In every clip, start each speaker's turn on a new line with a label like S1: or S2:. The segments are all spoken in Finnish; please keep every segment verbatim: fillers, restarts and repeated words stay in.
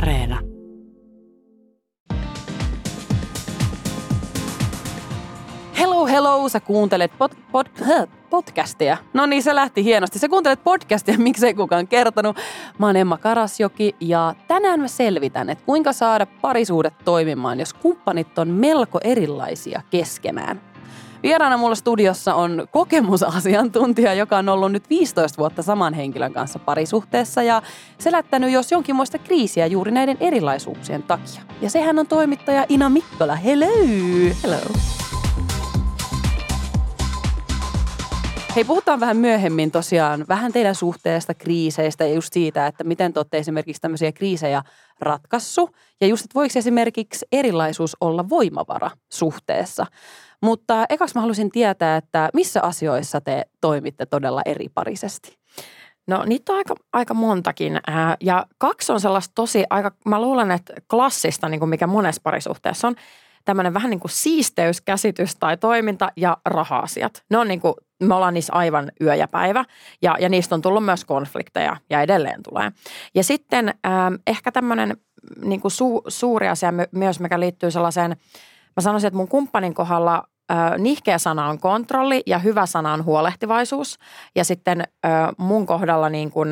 S1: Areena. Hello, hello, sä kuuntelet pod, pod, podcastia. No niin, se lähti hienosti. Sä kuuntelet podcastia, miksei kukaan kertonut. Mä oon Emma Karasjoki ja tänään mä selvitän, että kuinka saada parisuudet toimimaan, jos kumppanit on melko erilaisia keskenään. Vieraana mulla studiossa on kokemusasiantuntija, joka on ollut nyt viisitoista vuotta saman henkilön kanssa parisuhteessa ja selättänyt jos jonkinmoista kriisiä juuri näiden erilaisuuksien takia. Ja sehän on toimittaja Ina Mikkola. Hello!
S2: Hello!
S1: Hei, puhutaan vähän myöhemmin tosiaan vähän teidän suhteesta, kriiseistä ja just siitä, että miten te olette esimerkiksi tämmöisiä kriisejä ratkaissut. Ja just, että voiko esimerkiksi erilaisuus olla voimavara suhteessa. Mutta ekaksi mä haluaisin tietää, että missä asioissa te toimitte todella eriparisesti?
S2: No niitä on aika, aika montakin ja kaksi on sellaista tosi aika, mä luulen, että klassista, niin kuin mikä monessa parisuhteessa on, tämmöinen vähän niin kuin siisteyskäsitys tai toiminta ja raha-asiat. Ne on niin kuin, me ollaan niissä aivan yö ja päivä ja, ja niistä on tullut myös konflikteja ja edelleen tulee. Ja sitten ähm, ehkä tämmöinen niin kuin su, suuri asia myös, mikä liittyy sellaiseen, mä sanoisin, että mun kumppanin kohdalla äh, nihkeä sana on kontrolli ja hyvä sana on huolehtivaisuus. Ja sitten äh, mun kohdalla niin kuin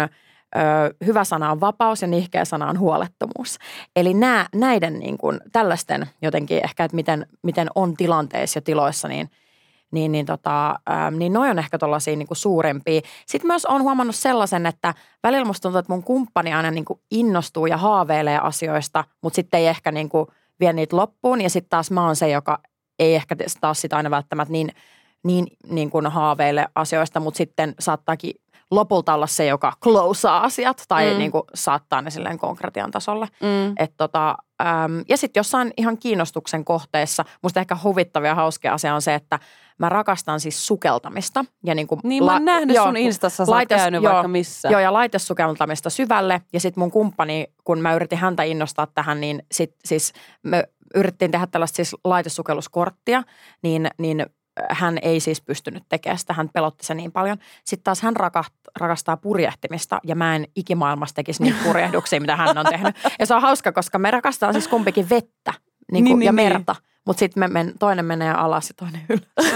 S2: Ö, hyvä sana on vapaus ja nihkeä sana on huolettomuus. Eli nää, näiden niin kuin, tällaisten jotenkin ehkä, että miten, miten on tilanteissa ja tiloissa, niin, niin, niin, tota, ä, niin noi on ehkä tuollaisia niin kuin suurempia. Sitten myös olen huomannut sellaisen, että välillä musta tuntuu, että mun kumppani aina niin kuin innostuu ja haaveilee asioista, mutta sitten ei ehkä niin kuin vie niitä loppuun. Ja sitten taas mä oon se, joka ei ehkä taas sitä aina välttämättä niin, niin, niin kuin haaveile asioista, mutta sitten saattaakin lopulta olla se, joka closaa asiat tai mm. niin kuin saattaa ne silleen konkretian tasolle. Mm. Et tota, äm, ja sitten jossain ihan kiinnostuksen kohteessa, musta ehkä huvittava ja hauska asia on se, että mä rakastan siis sukeltamista. Ja niin, kuin
S1: niin mä oon la- nähnyt joo, sun Instassa, sä oot käynyt joo, vaikka missä.
S2: Joo, ja laitesukeltamista syvälle. Ja sitten mun kumppani, kun mä yritin häntä innostaa tähän, niin sit siis me yrittiin tehdä tällaista siis laitesukelluskorttia, niin, niin hän ei siis pystynyt tekemään sitä, hän pelotti se niin paljon. Sitten taas hän rakastaa purjehtimista ja mä en ikimaailmassa tekisi niitä purjehduksia, mitä hän on tehnyt. Ja se on hauska, koska me rakastaa siis kumpikin vettä niin kuin, niin, ja niin, merta, niin. Mutta sitten men, toinen menee alas ja toinen ylös.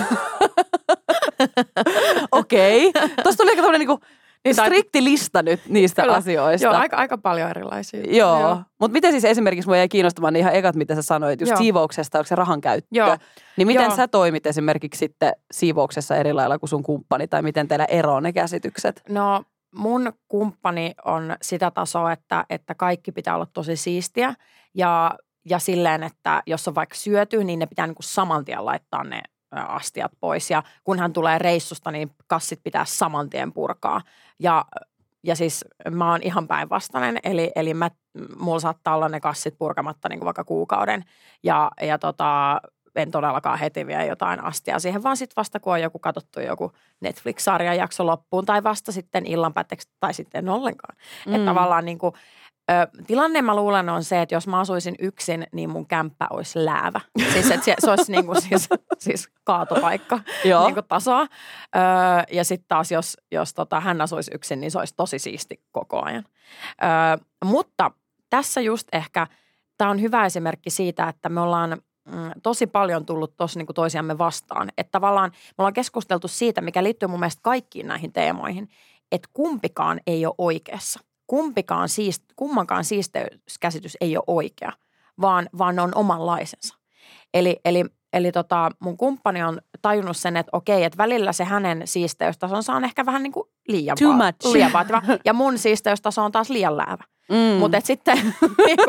S1: Okei. Okay. Tuossa tuli aika tämmöinen niin kuin strikti lista nyt niistä kyllä, asioista.
S2: Joo, aika, aika paljon erilaisia.
S1: Joo, joo. Mutta miten siis esimerkiksi mua jäi kiinnostamaan niin ihan ekat, mitä sä sanoit, just joo. siivouksesta, onko se rahan käyttö? Joo. Niin miten joo. sä toimit esimerkiksi sitten siivouksessa eri lailla kuin sun kumppani, tai miten teillä eroaa ne käsitykset?
S2: No mun kumppani on sitä tasoa, että, että kaikki pitää olla tosi siistiä ja, ja silleen, että jos on vaikka syöty, niin ne pitää niin kuin saman tien laittaa ne astiat pois ja kun hän tulee reissusta, niin kassit pitää saman tien purkaa ja, ja siis mä oon ihan päinvastainen, eli, eli mä, mulla saattaa olla ne kassit purkamatta niin kuin vaikka kuukauden ja, ja tota, en todellakaan heti vie jotain astia siihen, vaan sitten vasta kun on joku katsottu joku Netflix-sarjan jakso loppuun tai vasta sitten illan päätteeksi tai sitten ollenkaan. Mm. Että tavallaan niin kuin, Ö, tilanne mä luulen on se, että jos mä asuisin yksin, niin mun kämppä olisi läävä. Siis että se, se olisi niin kuin siis, siis kaatopaikka niin kuin tasoa. Ö, ja sitten taas jos, jos tota, hän asuisi yksin, niin se olisi tosi siisti koko ajan. Ö, mutta tässä just ehkä, tämä on hyvä esimerkki siitä, että me ollaan mm, tosi paljon tullut tuossa niin kuin toisiamme vastaan. Että tavallaan me ollaan keskusteltu siitä, mikä liittyy mun mielestä kaikkiin näihin teemoihin, että kumpikaan ei ole oikeassa. Kumpikaan siist, kummankaan siisteyskäsitys ei ole oikea, vaan, vaan ne on omanlaisensa. Eli, eli, eli tota, mun kumppani on tajunnut sen, että okei, että välillä se hänen siisteystasonsa on ehkä vähän niin kuin liian,
S1: Too
S2: va-
S1: much.
S2: liian vaativa. Ja mun siisteystaso on taas liian läävä. Mm. Mutta sitten, niinku,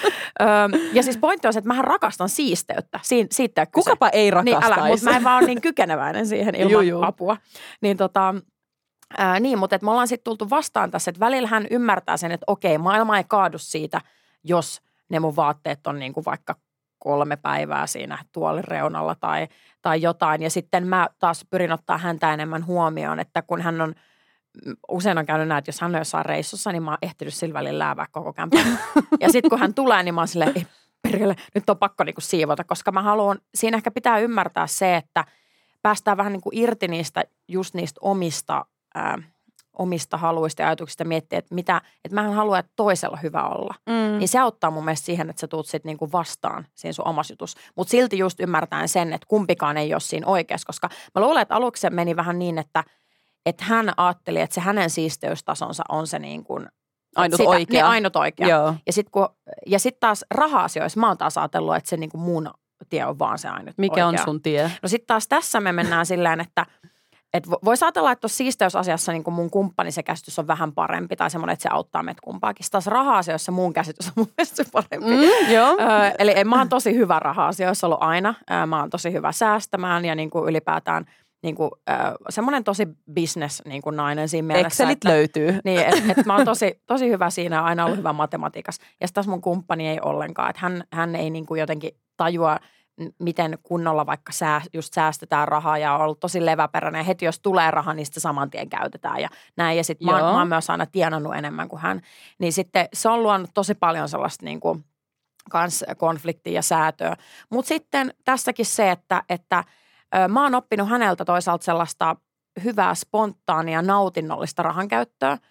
S2: ö, ja siis pointti on se, että mähän rakastan siisteyttä. Siin, siitä ei
S1: Kukapa ei rakastaisi.
S2: Niin, älä, mutta mä en vaan ole niin kykeneväinen siihen ilman juu, juu. apua. Niin tota... Ää, niin, mutta me ollaan sitten tultu vastaan tässä, että välillä hän ymmärtää sen, että okei, maailma ei kaadu siitä, jos ne mun vaatteet on niin kuin vaikka kolme päivää siinä tuolin reunalla tai, tai jotain. Ja sitten mä taas pyrin ottaa häntä enemmän huomioon, että kun hän on, usein on käynyt näin, että jos hän on jossain reissussa, niin mä oon ehtinyt sillä välillä läävää koko kämpän. Ja sitten kun hän tulee, niin mä oon silleen, ei perkele, nyt on pakko niin kuin siivota, koska mä haluan, siinä ehkä pitää ymmärtää se, että päästään vähän niin kuin irti niistä, just niistä omista ää, omista haluista ja ajatuksista miettiä, että, mitä, että mähän haluan, että toisella hyvä olla. Mm. Niin se auttaa mun mielestä siihen, että sä tuut sit niinku vastaan siinä sun omassa jutussa. Mutta silti just ymmärtäen sen, että kumpikaan ei ole siinä oikeassa, koska mä luulen, että aluksi se meni vähän niin, että, että hän ajatteli, että se hänen siisteystasonsa on se niin kuin
S1: ainut
S2: sitä,
S1: oikea.
S2: Niin, ainut oikea.
S1: Joo.
S2: Ja sitten ja sit taas raha-asioissa mä oon taas ajatellut, että se niin kuin mun tie on vaan se ainut
S1: Mikä
S2: oikea.
S1: on sun tie?
S2: No sitten taas tässä me mennään silleen, että et voisi ajatella, että tuossa siisteysasiassa niin kuin mun kumppani se käsitys on vähän parempi tai semmoinen, että se auttaa meitä kumpaakin. Sitten taas raha-asioissa mun käsitys on mun mielestä parempi.
S1: Mm, joo.
S2: Ö, eli mä oon tosi hyvä raha-asioissa ollut aina. Ö, mä oon tosi hyvä säästämään ja niin kuin ylipäätään niin kuin, ö, semmoinen tosi business niin kuin nainen siinä mielessä.
S1: Excelit
S2: että,
S1: löytyy.
S2: Niin, että et mä oon tosi, tosi hyvä siinä ja aina ollut hyvä matematiikassa. Ja sitten taas mun kumppani ei ollenkaan. Että hän, hän ei niin kuin jotenkin tajua, miten kunnolla vaikka sää, just säästetään rahaa ja on ollut tosi leväperäinen. Ja heti jos tulee raha, niin sitä saman tien käytetään ja näin. Ja sitten mä, mä oon myös aina tienannut enemmän kuin hän. Niin sitten se on luonut tosi paljon sellaista niin kuin kans konfliktia ja säätöä. Mutta sitten tässäkin se, että, että ö, mä oon oppinut häneltä toisaalta sellaista hyvää, spontaania, nautinnollista rahankäyttöä. Ö,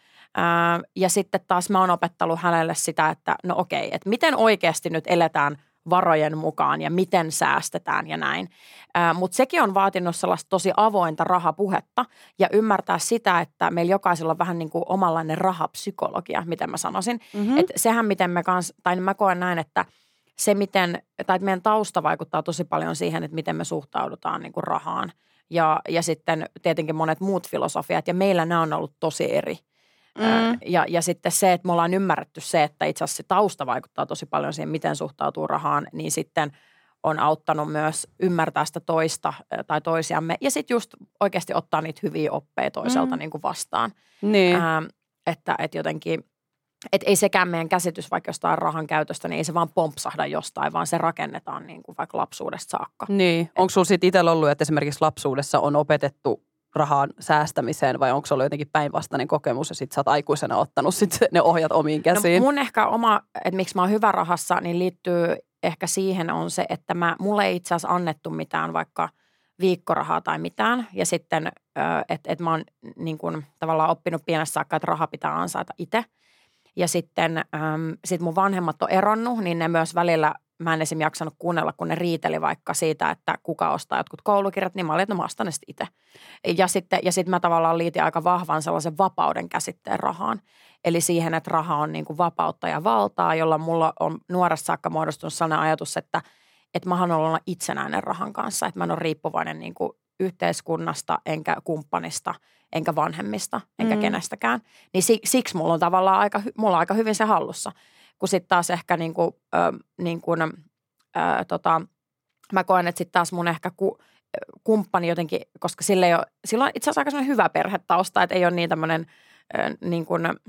S2: ja sitten taas mä oon opettanut hänelle sitä, että no okei, että miten oikeasti nyt eletään varojen mukaan ja miten säästetään ja näin. Mutta sekin on vaatinut sellaista tosi avointa rahapuhetta ja ymmärtää sitä, että meillä jokaisella on vähän niin kuin omanlainen rahapsykologia, miten mä sanoisin. Mm-hmm. Että sehän miten me kans, tai mä koen näin, että se miten, tai että meidän tausta vaikuttaa tosi paljon siihen, että miten me suhtaudutaan niin kuin rahaan. Ja, ja sitten tietenkin monet muut filosofiat ja meillä nämä on ollut tosi eri. Mm. Ja, ja sitten se, että me ollaan ymmärretty se, että itse asiassa se tausta vaikuttaa tosi paljon siihen, miten suhtautuu rahaan, niin sitten on auttanut myös ymmärtää sitä toista tai toisiamme. Ja sitten just oikeasti ottaa niitä hyviä oppeja toiselta mm. niin kuin vastaan.
S1: Niin.
S2: Ää, että, että jotenkin, että ei sekään meidän käsitys vaikka jostain rahan käytöstä, niin ei se vaan pompsahda jostain, vaan se rakennetaan niin kuin vaikka lapsuudesta saakka.
S1: Niin. Onko sulla sitten itsellä ollut, että esimerkiksi lapsuudessa on opetettu rahan säästämiseen vai onko se ollut jotenkin päinvastainen kokemus ja sitten sä oot aikuisena ottanut sit ne ohjat omiin käsiin?
S2: No mun ehkä oma, että miksi mä oon hyvä rahassa, niin liittyy ehkä siihen on se, että mä, mulle ei itse asiassa annettu mitään vaikka viikkorahaa tai mitään. Ja sitten, että et mä oon niin kun, tavallaan oppinut pienessä saakka, että raha pitää ansaita itse. Ja sitten äm, sit mun vanhemmat on eronnut, niin ne myös välillä, mä en esim. Jaksanut kuunnella, kun ne riiteli vaikka siitä, että kuka ostaa jotkut koulukirjat, niin mä olin, että no mä ostan ne sitten itse. Ja sitten ja sit mä tavallaan liitin aika vahvan sellaisen vapauden käsitteen rahaan. Eli siihen, että raha on niin kuin vapautta ja valtaa, jolla mulla on nuoressa saakka muodostunut sellainen ajatus, että, että mä haluan olla itsenäinen rahan kanssa. Että mä en ole riippuvainen niin kuin yhteiskunnasta, enkä kumppanista, enkä vanhemmista, enkä mm. kenestäkään. Niin siksi mulla on tavallaan aika, mulla on aika hyvin se hallussa. Kun sitten taas ehkä niin kuin, äh, niin kuin, äh, tota, mä koen, että sitten taas mun ehkä ku, kumppani jotenkin, koska sillä, ei ole, sillä on itse asiassa aika sellainen hyvä perhetausta, että ei ole niin tämmöinen äh, niin kuin, äh,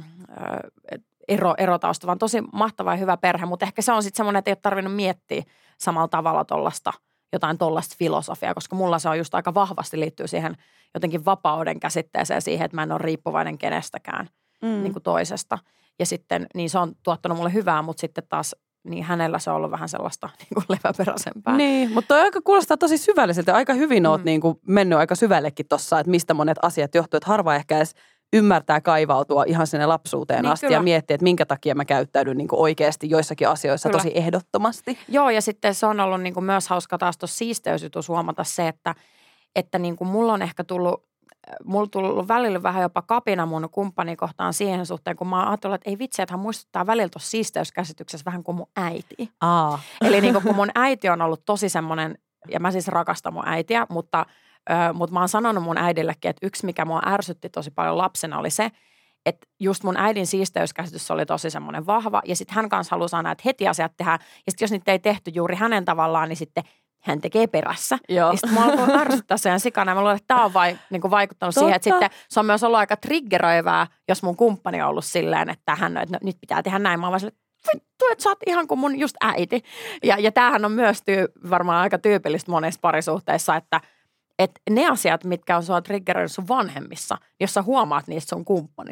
S2: ero, erotausta, vaan tosi mahtava ja hyvä perhe. Mutta ehkä se on sitten semmoinen, että ei ole tarvinnut miettiä samalla tavalla tollasta, jotain tollaista filosofiaa, koska mulla se on just aika vahvasti liittyy siihen jotenkin vapauden käsitteeseen siihen, että mä en ole riippuvainen kenestäkään mm. niin kuin toisesta. Ja sitten, niin se on tuottanut mulle hyvää, mutta sitten taas, niin hänellä se on ollut vähän sellaista niin kuin leväperäisempää.
S1: Niin, mutta toi aika kuulostaa tosi syvälliseltä. Aika hyvin mm. oot niin kuin mennyt aika syvällekin tossa, että mistä monet asiat johtuu. Että harva ehkä edes ymmärtää kaivautua ihan sinne lapsuuteen niin, asti kyllä. ja miettiä, että minkä takia mä käyttäydyn niin kuin oikeasti joissakin asioissa kyllä. tosi ehdottomasti.
S2: Joo, ja sitten se on ollut niin kuin myös hauska taas tuossa siisteysjutussa huomata se, että, että niin kuin mulla on ehkä tullut, mulla on tullut välillä vähän jopa kapina mun kumppani kohtaan siihen suhteen, kun mä ajattelin, että ei vitsi, että hän muistuttaa välillä tuossa siisteyskäsityksessä vähän kuin mun äiti.
S1: Aa.
S2: Eli niin kuin kun mun äiti on ollut tosi semmoinen, ja mä siis rakastan mun äitiä, mutta Ö, mutta mä oon sanonut mun äidillekin, että yksi mikä mua ärsytti tosi paljon lapsena oli se, että just mun äidin siisteyskäsitys oli tosi semmoinen vahva. Ja sitten hän kanssa halusi aina, että heti asiat tehdään. Ja sitten jos niitä ei tehty juuri hänen tavallaan, niin sitten hän tekee perässä.
S1: Joo.
S2: Ja sitten mä alkoin ärsyttää sen sikana. Ja mä luulen, että tämä on vai, niin kuin vaikuttanut Totta. siihen, että sitten se on myös ollut aika triggeröivää, jos mun kumppani on ollut silleen, että hän että no, nyt pitää tehdä näin. Mä oon vaan silleen, vittu, että sä oot ihan kuin mun just äiti. Ja, ja tämähän on myös tyy, varmaan aika tyypillistä monissa parisuhteissa, että että ne asiat, mitkä on sua triggeröinyt sun vanhemmissa, jos sä huomaat niistä sun kumppanissa,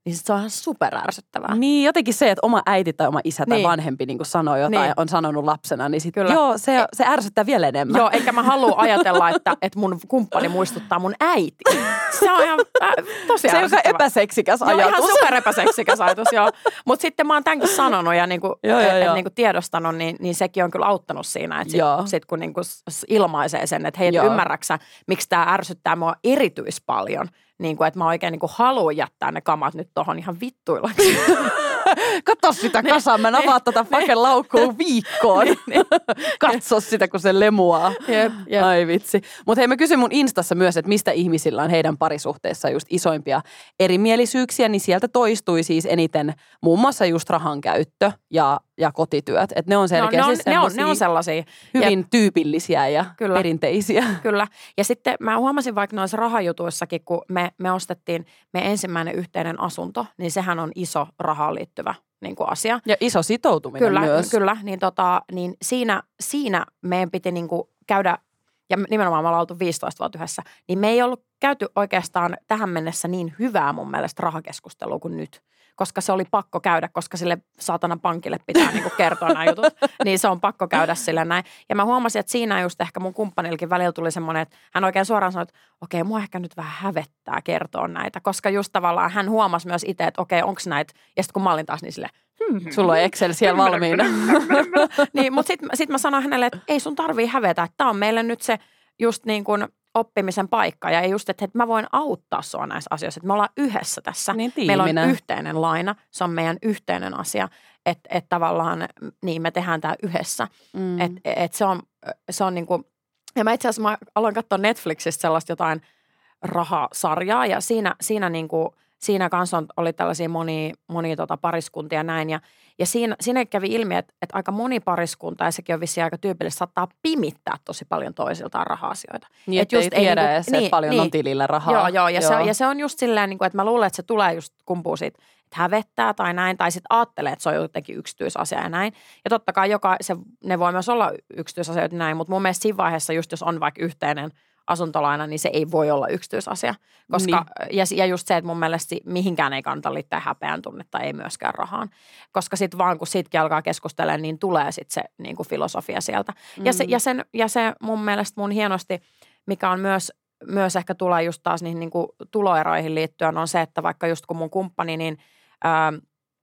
S2: niin sit se on ihan superärsyttävää.
S1: Niin, jotenkin se, että oma äiti tai oma isä tai
S2: Niin.
S1: vanhempi niin sanoo jotain,
S2: Niin.
S1: on sanonut lapsena, niin sit, joo, se, se ärsyttää vielä enemmän.
S2: Joo, eikä mä halua ajatella, että, että mun kumppani muistuttaa mun äiti. Se on ihan äh, tosi
S1: Se on
S2: ärsyttävää.
S1: epäseksikäs
S2: Joo,
S1: ajatus.
S2: ihan super epäseksikäs ajatus, joo. Mutta sitten mä oon tämänkin sanonut ja niinku,
S1: Joo, joo,
S2: et, et,
S1: joo.
S2: niinku tiedostanut, niin, niin sekin on kyllä auttanut siinä. Että
S1: Joo.
S2: sit, sit kun niinku s- ilmaisee sen, että hei,
S1: Joo.
S2: ymmärräksä, miksi tää ärsyttää mua erityis paljon. Niin kuin, että mä oikein niinku haluan jättää ne kamat nyt tohon ihan vittuillaksi.
S1: Katso sitä kasaa, mä en avaa tätä fucking laukkuu viikkoon. Katso sitä, kun se lemuaa.
S2: Jep, jep.
S1: Ai vitsi. Mutta hei, mä kysyn mun Instassa myös, että mistä ihmisillä on heidän parisuhteessa just isoimpia erimielisyyksiä, niin sieltä toistui siis eniten muun muassa just rahan käyttö ja, ja kotityöt. Että ne on
S2: No,
S1: selkeästi
S2: ne, on, ne, on, ne
S1: semmosia
S2: on sellaisia.
S1: hyvin
S2: Jep.
S1: tyypillisiä ja
S2: Kyllä.
S1: perinteisiä.
S2: Kyllä. Ja sitten mä huomasin vaikka noissa rahajutuissakin, kun me, me ostettiin me ensimmäinen yhteinen asunto, niin sehän on iso rahaan liittyvä niin kuin asia.
S1: Ja iso sitoutuminen
S2: Kyllä,
S1: myös.
S2: kyllä. Niin, tota, niin siinä, siinä meidän piti niin kuin käydä, ja nimenomaan me ollaan oltu viisitoista vuotta yhdessä, niin me ei ollut käyty oikeastaan tähän mennessä niin hyvää mun mielestä rahakeskustelua kuin nyt. Koska se oli pakko käydä, koska sille saatana pankille pitää niinku kertoa nämä jutut. Niin se on pakko käydä sille näin. Ja mä huomasin, että siinä just ehkä mun kumppanillekin välillä tuli semmoinen, että hän oikein suoraan sanoi, että okei, mua ehkä nyt vähän hävettää kertoa näitä. Koska just tavallaan hän huomasi myös itse, että okei, onko näitä. Ja sitten kun mä olin taas niin silleen, hmm,
S1: Sulla on Excel siellä valmiina.
S2: niin, mutta sitten sit mä sanoin hänelle, että ei sun tarvii hävetä. Että tää on meille nyt se just niin kuin oppimisen paikka. Ja just, että mä voin auttaa sua näissä asioissa. Että me ollaan yhdessä tässä.
S1: Niin
S2: Meillä on
S1: tiiminä.
S2: yhteinen laina. Se on meidän yhteinen asia. Että et tavallaan niin me tehdään tämä yhdessä.
S1: Mm.
S2: Että et se on, se on niin kuin, ja mä itse asiassa mä aloin katsoa Netflixistä sellaista jotain rahasarjaa. Ja siinä, siinä niin kuin, siinä kanssa on, oli tällaisia monia, monia tota pariskuntia ja näin. Ja, ja siinä, siinä kävi ilmi, että, että aika moni pariskunta, ja sekin on vissiin aika tyypillistä, saattaa pimittää tosi paljon toisiltaan raha-asioita.
S1: Niin,
S2: Et
S1: että ei
S2: just
S1: tiedä
S2: niinku-
S1: edes, että paljon on tilillä rahaa.
S2: Joo, joo, ja, joo. Se, ja se on just silleen, niin kuin, että mä luulen, että se tulee just kumpuu siitä, että hävettää tai näin, tai sitten ajattelee, että se on jotenkin yksityisasia ja näin. Ja totta kai joka, se, ne voi myös olla yksityisasioita näin, mutta mun mielestä siinä vaiheessa, just jos on vaikka yhteinen asuntolaina, niin se ei voi olla yksityisasia. Koska, niin. ja, ja just se, että mun mielestä mihinkään ei kannata liittää häpeän tunnetta, ei myöskään rahaan. Koska sitten vaan kun siitäkin alkaa keskustella, niin tulee sitten se niin kuin filosofia sieltä. Mm. Ja, se, ja, sen, ja se mun mielestä mun hienosti, mikä on myös, myös ehkä tulee just taas niihin niin kuin tuloeroihin liittyen, on se, että vaikka just kun mun kumppani, niin ää,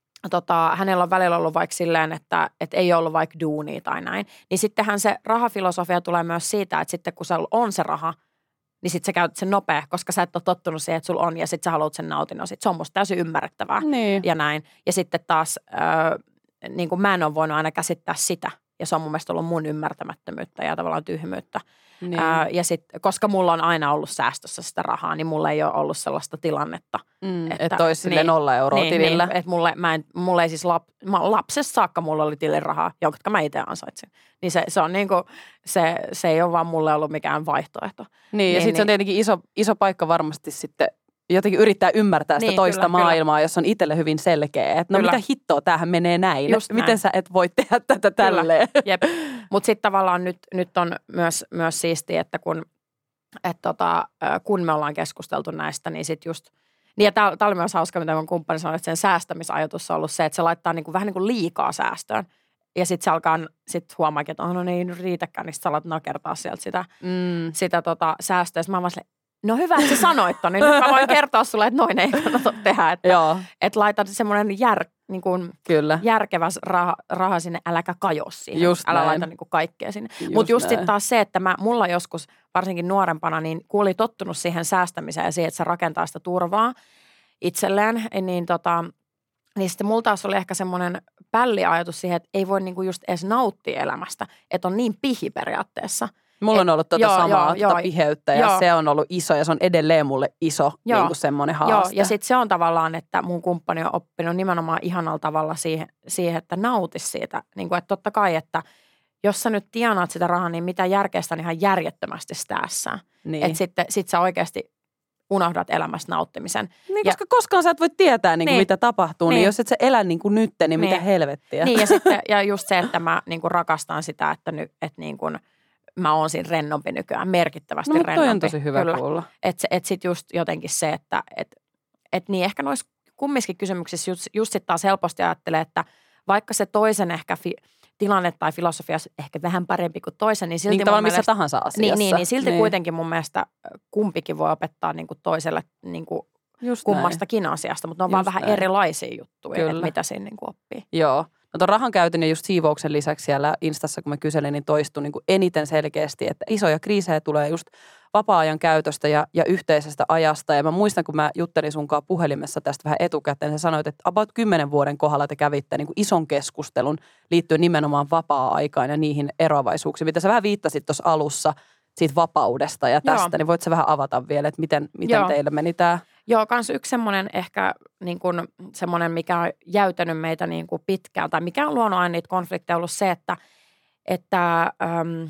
S2: Tota, hänellä on välillä ollut vaikka silleen, että, että ei ollut vaikka duunia tai näin. Niin sittenhän se rahafilosofia tulee myös siitä, että sitten kun sulla on se raha, niin sitten sä käytät sen nopea, koska sä et ole tottunut siihen, että sulla on ja sitten sä haluat sen nautinnon. Sit se on musta täysin ymmärrettävää
S1: Niin.
S2: ja näin. Ja sitten taas, äh, niin kuin mä en ole voinut aina käsittää sitä. Ja se on mun mielestä ollut mun ymmärtämättömyyttä ja tavallaan tyhmyyttä.
S1: Niin.
S2: Ää, ja sit, koska mulla on aina ollut säästössä sitä rahaa, niin mulla ei ole ollut sellaista tilannetta.
S1: Mm,
S2: että,
S1: että olisi silleen
S2: niin,
S1: nolla euroa
S2: niin,
S1: tilillä.
S2: Niin, että mulle, mä en, mulle ei siis lap, mä, lapsessa saakka mulla oli tilin rahaa, jonka mä itse ansaitsin. Niin se, se on niinku, se, se ei ole vaan mulle ollut mikään vaihtoehto.
S1: Niin,
S2: niin
S1: ja sitten
S2: niin.
S1: se on tietenkin iso, iso paikka varmasti sitten jotenkin yrittää ymmärtää sitä
S2: Niin,
S1: toista
S2: kyllä,
S1: maailmaa, kyllä. Jos on itselle hyvin selkeä. Että no
S2: Kyllä.
S1: mitä hittoa, tämähän menee näin.
S2: Just
S1: Miten
S2: näin.
S1: sä et voi tehdä tätä tälleen?
S2: Jep. Mutta sitten tavallaan nyt, nyt on myös, myös siistiä, että kun, et tota, kun me ollaan keskusteltu näistä, niin sitten just niin ja tämä oli myös hauska, mitä mun kumppani sanoi, että sen säästämisajatus on ollut se, että se laittaa niinku vähän niin kuin liikaa säästöön. Ja sitten se alkaa, sit huomaakin, että oh, no niin, ei nyt riitäkään, niin sitten sä alat nakertaa sieltä sitä,
S1: Mm.
S2: sitä tota, säästöä. Sitten mä vaan silleen, no hyvä, että sä sanoit ton, niin nyt mä voin kertoa sulle, että noin ei kannata tehdä. Että,
S1: Joo,
S2: että laitat semmoinen jär, niin kuin
S1: kyllä.
S2: järkevä raha, raha sinne, äläkä kajo siihen.
S1: Just
S2: Älä
S1: näin.
S2: laita niin kuin kaikkea sinne.
S1: Just
S2: Mutta just
S1: näin.
S2: sitten taas se, että mä, mulla joskus, varsinkin nuorempana, niin kun oli tottunut siihen säästämiseen ja siihen, että se rakentaa sitä turvaa itselleen, niin tota, niin sitten mulla taas oli ehkä semmoinen pälliajatus siihen, että ei voi niinku just edes nauttia elämästä, että on niin pihi periaatteessa.
S1: Mulla on ollut tuota
S2: joo,
S1: samaa
S2: joo,
S1: tuota
S2: joo.
S1: piheyttä ja
S2: Joo.
S1: se on ollut iso ja se on edelleen mulle iso
S2: Joo.
S1: niin kuin semmoinen
S2: Joo,
S1: haaste.
S2: ja sitten se on tavallaan, että mun kumppani on oppinut nimenomaan ihanalla tavalla siihen, siihen että nautis siitä. Niin kuin, että totta kai, että jos sä nyt tienaat sitä rahaa, niin mitä järkeä sitä on ihan järjettömästi stäässään.
S1: niin.
S2: Että sitten sit sä oikeasti unohdat elämästä nauttimisen.
S1: Niin,
S2: Ja-
S1: koska koskaan sä et voi tietää, niin kuin,
S2: Niin.
S1: mitä tapahtuu, niin. niin
S2: Niin.
S1: jos et sä elä niin kuin nyt, niin, mitä
S2: Niin.
S1: helvettiä.
S2: Niin ja, sitten, ja just se, että mä niin kuin rakastan sitä, että, ny, että niin kuin, mä oon siinä rennompi nykyään, merkittävästi
S1: No, mutta
S2: rennompi.
S1: toi on tosi hyvä
S2: Kyllä.
S1: kuulla.
S2: Että et sitten just jotenkin se, että et, et niin ehkä noissa kummiskin kysymyksissä just, just sitten taas helposti ajattelee, että vaikka se toisen ehkä fi, tilanne tai filosofia ehkä vähän parempi kuin toisen, niin silti
S1: niin tavallaan missä
S2: mielestä,
S1: tahansa asiassa.
S2: Niin, niin, niin silti
S1: niin.
S2: kuitenkin mun mielestä kumpikin voi opettaa niin kuin toiselle niin kuin kummastakin näin. Asiasta, mutta ne on just vaan vähän näin. Erilaisia juttuja, että mitä siinä niin kuin oppii.
S1: Joo. No tuon rahan käytön ja just siivouksen lisäksi siellä Instassa, kun mä kyselin, niin toistui niin kuin eniten selkeästi, että isoja kriisejä tulee just vapaa-ajan käytöstä ja, ja yhteisestä ajasta. Ja mä muistan, kun mä juttelin sunkaan puhelimessa tästä vähän etukäteen, sä sanoit, että about kymmenen vuoden kohdalla te kävitte niin kuin ison keskustelun liittyen nimenomaan vapaa-aikaan ja niihin eroavaisuuksiin, mitä sä vähän viittasit tuossa alussa siitä vapaudesta ja tästä, Joo. niin voit sä vähän avata vielä, että miten, miten teille meni tämä?
S2: Joo, kans yksi semmoinen ehkä niin kuin semmoinen, mikä on jäytänyt meitä niin kuin pitkään, tai mikä on luonut aina niitä konflikteja, ollut se, että, että äm,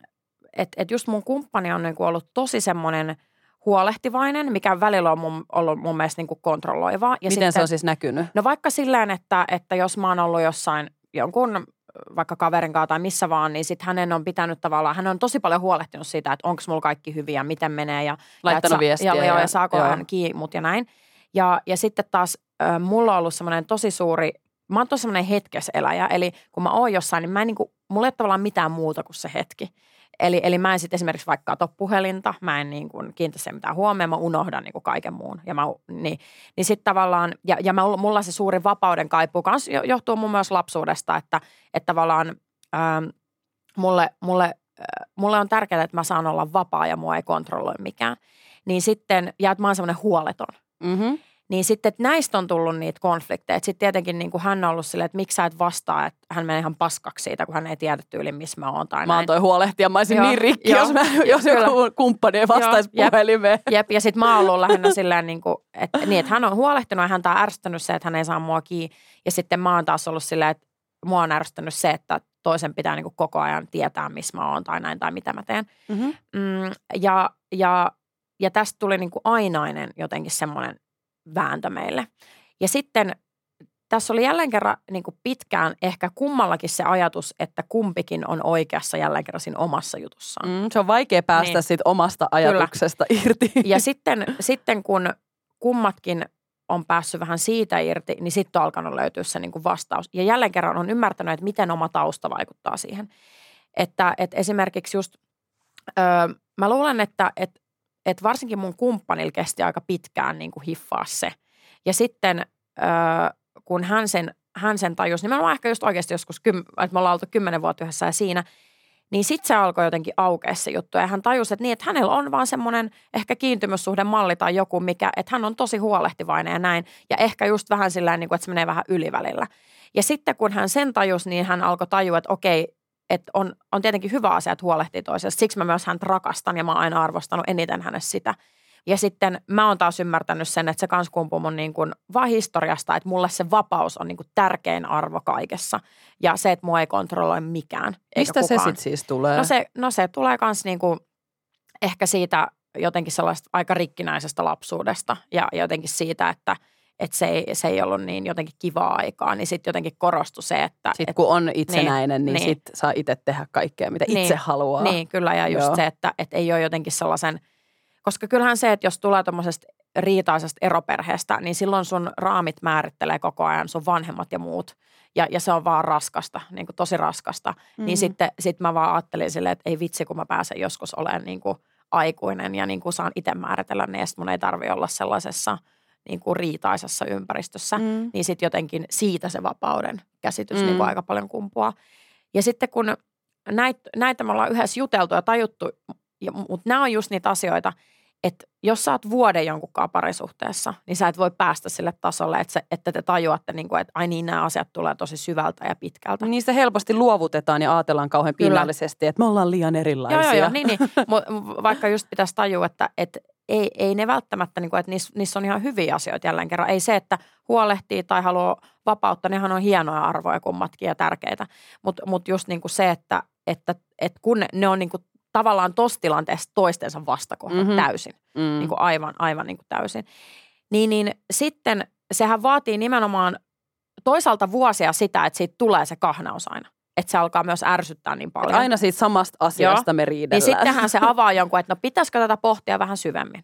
S2: et, et just mun kumppani on niin kuin ollut tosi semmoinen huolehtivainen, mikä välillä on mun, ollut mun mielestä niin kuin kontrolloivaa. Ja
S1: miten sitten, se on siis näkynyt?
S2: No vaikka silleen, että, että jos mä oon ollut jossain jonkun vaikka kaverin kanssa tai missä vaan, niin sitten hänen on pitänyt tavallaan, hän on tosi paljon huolehtinut siitä, että onko mulla kaikki hyvin ja miten menee. Ja,
S1: laittanut
S2: ja
S1: viestiä.
S2: Ja, ja, ja saako
S1: joo.
S2: hän kiimut ja näin. Ja, ja sitten taas äh, mulla on ollut semmoinen tosi suuri, mä oon tosi semmoinen hetkeseläjä, eli kun mä oon jossain, niin mä en niinku, mulla ei ole tavallaan mitään muuta kuin se hetki. Eli, eli mä en sitten esimerkiksi vaikka katso puhelinta, mä en niin kuin kiinnitä siihen mitään huomioon, mä unohdan niin kuin kaiken muun. Ja, mä, niin, niin sitten tavallaan, ja, ja mä, mulla se suuri vapauden kaipuu kanssa johtuu mun myös lapsuudesta, että, että tavallaan ähm, mulle, mulle, äh, mulle on tärkeää, että mä saan olla vapaa ja mua ei kontrolloi mikään. Niin sitten, ja että mä oon semmoinen huoleton.
S1: Mm-hmm.
S2: Niin sitten, että näistä on tullut niitä konflikteja. Sitten tietenkin niin kuin hän on ollut silleen, että miksi sä et vastaa, että hän menee ihan paskaksi siitä, kun hän ei tiedä tyyliin, missä mä oon tai
S1: Mä oon toi huolehtija, mä olisin
S2: joo,
S1: niin rikki,
S2: joo,
S1: jos, mä, jos joku kumppani ei vastaisi
S2: joo,
S1: puhelimeen.
S2: Jep, jep. Ja sitten mä oon ollut lähinnä silleen, niin kuin, että, niin, että hän on huolehtinut ja häntä on ärsyttänyt se, että hän ei saa mua kiinni. Ja sitten mä oon taas ollut silleen, että mua on ärsyttänyt se, että toisen pitää niin kuin koko ajan tietää, missä mä oon tai näin tai mitä mä teen.
S1: Mm-hmm.
S2: Mm, ja, ja, ja tästä tuli niin kuin ainainen jotenkin semmoinen vääntö meille. Ja sitten tässä oli jälleen kerran niin kuin pitkään ehkä kummallakin se ajatus, että kumpikin on oikeassa jälleen kerran siinä omassa jutussaan.
S1: Mm, se on vaikea päästä niin. siitä omasta ajatuksesta Kyllä. irti.
S2: Ja sitten, sitten kun kummatkin on päässyt vähän siitä irti, niin sitten on alkanut löytyä se niin kuin vastaus. Ja jälleen kerran on ymmärtänyt, että miten oma tausta vaikuttaa siihen. Että, että esimerkiksi just, öö, mä luulen, että, että että varsinkin mun kumppanilla kesti aika pitkään niin kuin hiffaa se. Ja sitten öö, kun hän sen, hän sen tajusi, niin mä ehkä just oikeasti joskus, kym, että me ollaan oltu kymmenen vuotta yhdessä ja siinä, niin sitten se alkoi jotenkin aukea se juttu. Ja hän tajusi, että niin, että hänellä on vaan semmoinen ehkä kiintymyssuhdemalli tai joku, mikä, että hän on tosi huolehtivainen ja näin. Ja ehkä just vähän sillä tavalla, että se menee vähän ylivälillä. Ja sitten kun hän sen tajusi, niin hän alkoi tajua, että okei, että on, on tietenkin hyvä asia, että huolehtii toisesta. Siksi mä myös häntä rakastan ja mä oon aina arvostanut eniten hänessä sitä. Ja sitten mä oon taas ymmärtänyt sen, että se kans kumpuu mun niin kuin vaan historiasta, että mulle se vapaus on niin kuin tärkein arvo kaikessa. Ja se, että mua ei kontrolloi mikään.
S1: Mistä se sitten siis tulee?
S2: No se, no se tulee kans niin kuin ehkä siitä jotenkin sellaista aika rikkinäisestä lapsuudesta. Ja jotenkin siitä, että että se ei, se ei ollut niin jotenkin kivaa aikaa, niin sitten jotenkin korostui se, että...
S1: Sitten kun on itsenäinen, niin, niin, niin sitten saa itse tehdä kaikkea, mitä niin, itse haluaa.
S2: Niin, kyllä, ja just Joo. se, että, että ei ole jotenkin sellaisen... Koska kyllähän se, että jos tulee tuommoisesta riitaisesta eroperheestä, niin silloin sun raamit määrittelee koko ajan sun vanhemmat ja muut. Ja, ja se on vaan raskasta, niin kuin tosi raskasta. Mm-hmm. Niin sitten sit mä vaan ajattelin silleen, että ei vitsi, kun mä pääsen joskus olemaan niin kuin aikuinen ja niin kuin saan itse määritellä ne, ja sitten mun ei tarvitse olla sellaisessa... niin kuin riitaisessa ympäristössä, mm. niin sitten jotenkin siitä se vapauden käsitys mm. niin kuin aika paljon kumpuaa. Ja sitten kun näitä, näitä me ollaan yhdessä juteltu ja tajuttu, ja, mutta nämä on just niitä asioita, että jos sä oot vuoden jonkunkaan parisuhteessa, niin sä et voi päästä sille tasolle, että, se, että te tajuatte, niin kuin, että ai niin, nämä asiat tulee tosi syvältä ja pitkältä.
S1: Niistä helposti luovutetaan ja ajatellaan kauhean pinnallisesti, että me ollaan liian erilaisia.
S2: Joo, joo, joo niin, niin. Vaikka just pitäisi tajua, että, että ei, ei ne välttämättä, niin kuin, että niissä, niissä on ihan hyviä asioita jälleen kerran. Ei se, että huolehtii tai haluaa vapautta, nehän on hienoja arvoja kummatkin ja tärkeitä. Mutta mut just niin kuin se, että, että, että kun ne, ne on niin kuin tavallaan tuossa tilanteessa toistensa vastakohdat mm-hmm. täysin, mm. niin kuin aivan, aivan niin kuin täysin. Niin, niin sitten sehän vaatii nimenomaan toisaalta vuosia sitä, että siitä tulee se kahnaus aina. Että se alkaa myös ärsyttää niin paljon.
S1: Aina siitä samasta asiasta Joo. me riidellään.
S2: Niin sittenhän se avaa jonkun, että no pitäisikö tätä pohtia vähän syvemmin.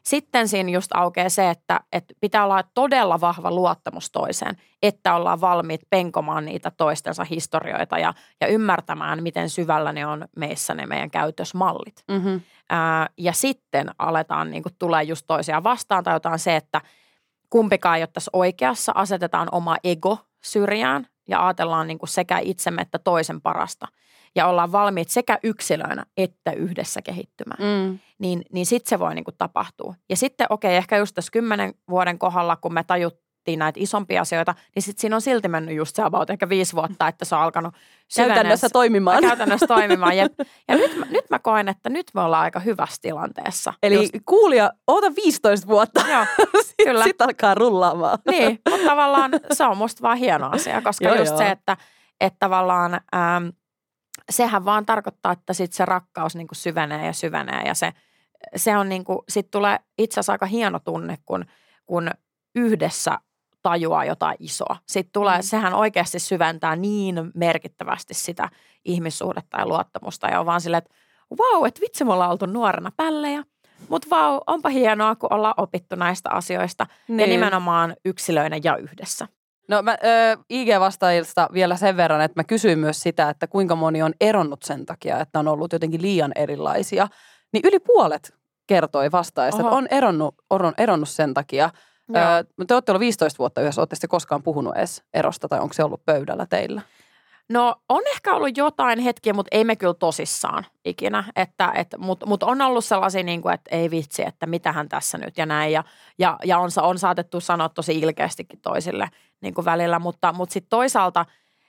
S2: sitten siinä just aukeaa se, että, että pitää olla todella vahva luottamus toiseen, että ollaan valmiit penkomaan niitä toistensa historioita ja, ja ymmärtämään, miten syvällä ne on meissä ne meidän käytösmallit.
S1: Mm-hmm.
S2: Ää, ja sitten aletaan niin kuin tulee just toisiaan vastaan tai jotain se, että kumpikaan ei ole tässä oikeassa, asetetaan oma ego syrjään ja ajatellaan niin kuin sekä itsemme että toisen parasta. Ja ollaan valmiit sekä yksilöinä että yhdessä kehittymään. Mm. Niin, niin sitten se voi niin kuin tapahtua. Ja sitten okei, okay, ehkä just tässä kymmenen vuoden kohdalla, kun me tajuttiin näitä isompia asioita, niin sitten siinä on silti mennyt just se about ehkä viisi vuotta, että se on alkanut syvenellä.
S1: Käytännössä toimimaan.
S2: Käytännössä toimimaan. Ja, ja nyt, nyt mä koen, että nyt me ollaan aika hyvässä tilanteessa.
S1: Eli
S2: just,
S1: kuulija, oota viisitoista vuotta.
S2: Joo,
S1: sitten
S2: kyllä.
S1: sit alkaa rullaamaan.
S2: Niin, mutta tavallaan se on musta vaan hieno asia, koska
S1: joo,
S2: just
S1: joo.
S2: se, että, että tavallaan ähm, sehän vaan tarkoittaa, että sit se rakkaus niin kuin syvenee ja syvenee ja se, se on niin kuin, sit tulee itse asiassa aika hieno tunne, kun, kun yhdessä tajuaa jotain isoa. Sitten tulee, mm. sehän oikeasti syventää niin merkittävästi sitä ihmissuhdetta ja luottamusta ja on vaan silleen, että vau, että vitsi me ollaan oltu nuorena pällejä, mutta vau, onpa hienoa, kun ollaan opittu näistä asioista niin. Ja nimenomaan yksilöinä ja yhdessä.
S1: No mä ö, I G-vastaajilta vielä sen verran, että mä kysyin myös sitä, että kuinka moni on eronnut sen takia, että on ollut jotenkin liian erilaisia. Niin yli puolet kertoi vastaajista, että on eronnut, on eronnut sen takia. Ö, te olette ollut viisitoista vuotta yhdessä, olette sitten koskaan puhunut edes erosta tai onko se ollut pöydällä teillä?
S2: No on ehkä ollut jotain hetkiä, mutta ei me kyllä tosissaan ikinä, että, et, mutta mut on ollut sellaisia, niin kuin, että ei vitsi, että mitähän tässä nyt ja näin. Ja, ja, ja on, on saatettu sanoa tosi ilkeästikin toisille niin kuin välillä, mutta, mutta sitten toisaalta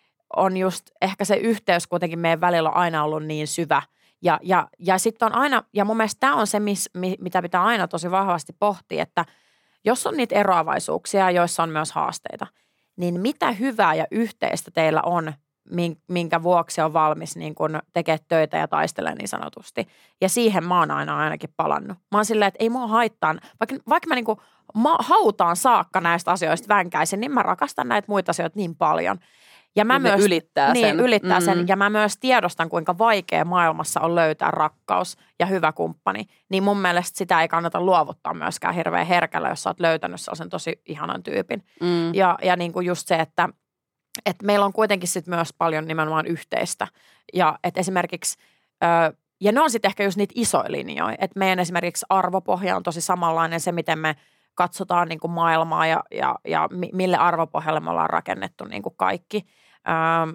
S2: on just ehkä se yhteys kuitenkin meidän välillä on aina ollut niin syvä. Ja, ja, ja sitten on aina, ja mun mielestä tämä on se, mis, mitä pitää aina tosi vahvasti pohtia, että jos on niitä eroavaisuuksia, joissa on myös haasteita, niin mitä hyvää ja yhteistä teillä on, minkä vuoksi on valmis niin kun tekemään töitä ja taistelemaan niin sanotusti. Ja siihen mä oon aina ainakin palannut. Mä oon silleen, että ei mua haittaa, vaikka, vaikka mä niin kuin ma, hautaan saakka näistä asioista vänkäisin, niin mä rakastan näitä muita asioita niin paljon. Ja mä
S1: niin
S2: myös,
S1: ylittää
S2: niin,
S1: sen.
S2: ylittää
S1: mm-hmm.
S2: sen. Ja mä myös tiedostan, kuinka vaikea maailmassa on löytää rakkaus ja hyvä kumppani. Niin mun mielestä sitä ei kannata luovuttaa myöskään hirveän herkällä, jos sä oot löytänyt sellaisen tosi ihanan tyypin. Mm. Ja, ja niin kuin just se, että että meillä on kuitenkin sitten myös paljon nimenomaan yhteistä. Ja että esimerkiksi, ö, ja ne on sitten ehkä just niitä isoja linjoja. Että meidän esimerkiksi arvopohja on tosi samanlainen se, miten me katsotaan niin kuin maailmaa ja, ja, ja mille arvopohjalle me ollaan rakennettu niin kuin kaikki. Ö,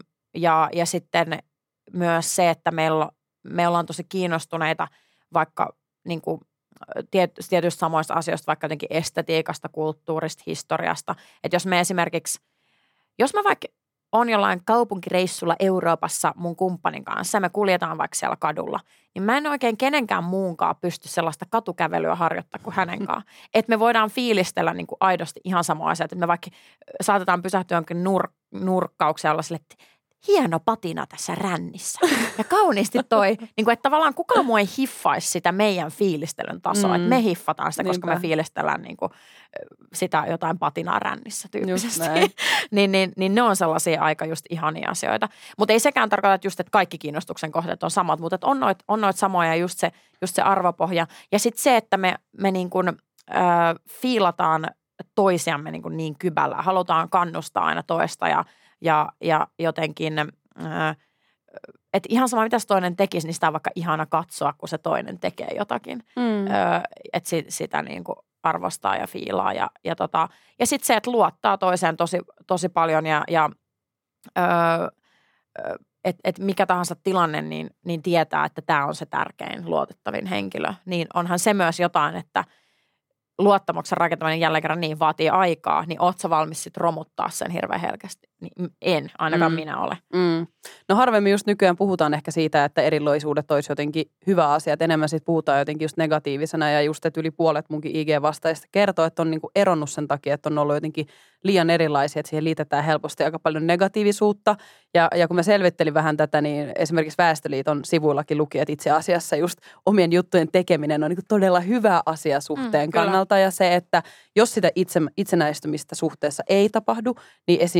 S2: ja, ja sitten myös se, että meillä, me ollaan tosi kiinnostuneita vaikka niin kuin tietysti samoista asioista, vaikka jotenkin estetiikasta, kulttuurista, historiasta. Että jos me esimerkiksi Jos mä vaikka on jollain kaupunkireissulla Euroopassa mun kumppanin kanssa ja me kuljetaan vaikka siellä kadulla, niin mä en oikein kenenkään muunkaan pysty sellaista katukävelyä harjoittaa kuin hänen kanssaan. Että me voidaan fiilistellä niin kuin aidosti ihan samaa asiaa, että me vaikka saatetaan pysähtyä jonkin nur- nurkkaukseen olla sille, että hieno patina tässä rännissä. Ja kauniisti toi, niin kuin, että tavallaan kukaan muu ei hiffaisi sitä meidän fiilistelyn tasoa. Mm. Että me hiffataan sitä, koska Niinpä. me fiilistellään niin kuin, sitä jotain patinaa rännissä tyyppisesti. niin, niin, niin ne on sellaisia aika just ihania asioita. Mutta ei sekään tarkoita, että just, että kaikki kiinnostuksen kohteet on samat, mutta on noita on noit samoja just se, just se arvopohja. Ja sitten se, että me, me niin kuin, äh, fiilataan toisiamme niin, kuin niin kybəllä. Halutaan kannustaa aina toista ja Ja, ja jotenkin, että ihan sama mitä se toinen tekisi, niin sitä on vaikka ihana katsoa, kun se toinen tekee jotakin. Mm. Että sit, sitä niin kuin arvostaa ja fiilaa. Ja, ja, tota, ja sitten se, että luottaa toiseen tosi, tosi paljon ja, ja että et mikä tahansa tilanne, niin, niin tietää, että tämä on se tärkein luotettavin henkilö. Niin onhan se myös jotain, että luottamuksen rakentaminen jälleen kerran niin vaatii aikaa, niin ootko sä valmis sit romuttaa sen hirveän helkästi? Niin en, ainakaan mm. minä ole.
S1: Mm. No harvemmin just nykyään puhutaan ehkä siitä, että erilaisuudet olisi jotenkin hyvä asia. Että enemmän siitä puhutaan jotenkin just negatiivisena ja just, että yli puolet munkin I G-vastaajista kertoo, että on niinku eronnut sen takia, että on ollut jotenkin liian erilaisia, että siihen liitetään helposti aika paljon negatiivisuutta. Ja, ja kun mä selvittelin vähän tätä, niin esimerkiksi Väestöliiton sivuillakin luki, että itse asiassa just omien juttujen tekeminen on niinku todella hyvä asia suhteen mm, kannalta. Ja se, että jos sitä itse, itsenäistymistä suhteessa ei tapahdu, niin esim. Just